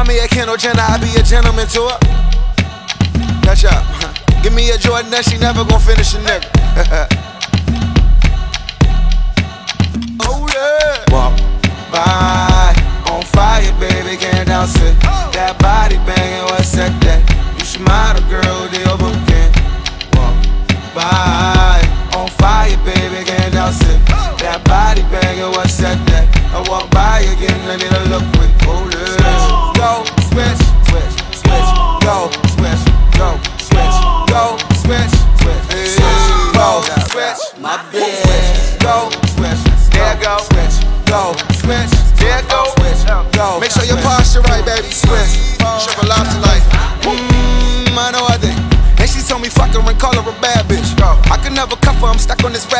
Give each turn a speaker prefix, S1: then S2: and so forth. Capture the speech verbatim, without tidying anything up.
S1: Call me a Kendall Jenner, I be a gentleman to her. Catch up. Give me a Jordan, then she never gon' finish a nigga. Oh yeah. Walk by, on fire, baby, can't dance it. That body banging, what's that that? You should mind a girl, they overcan. Walk by, on fire, baby, can't dance it. That body banging, what's that that? I walk by again, I need a look quick. Oh yeah. Go, switch, switch, switch, go, switch, go, switch, go, switch, switch, go, switch, my bitch, go, switch, there go, switch, go, switch, there go, switch, go. Make sure your posture right, baby, switch, triple lobster life. Mmm, I know I think. And she told me fuck her and call her a bad bitch. I could never cuff her, I'm stuck on this rap.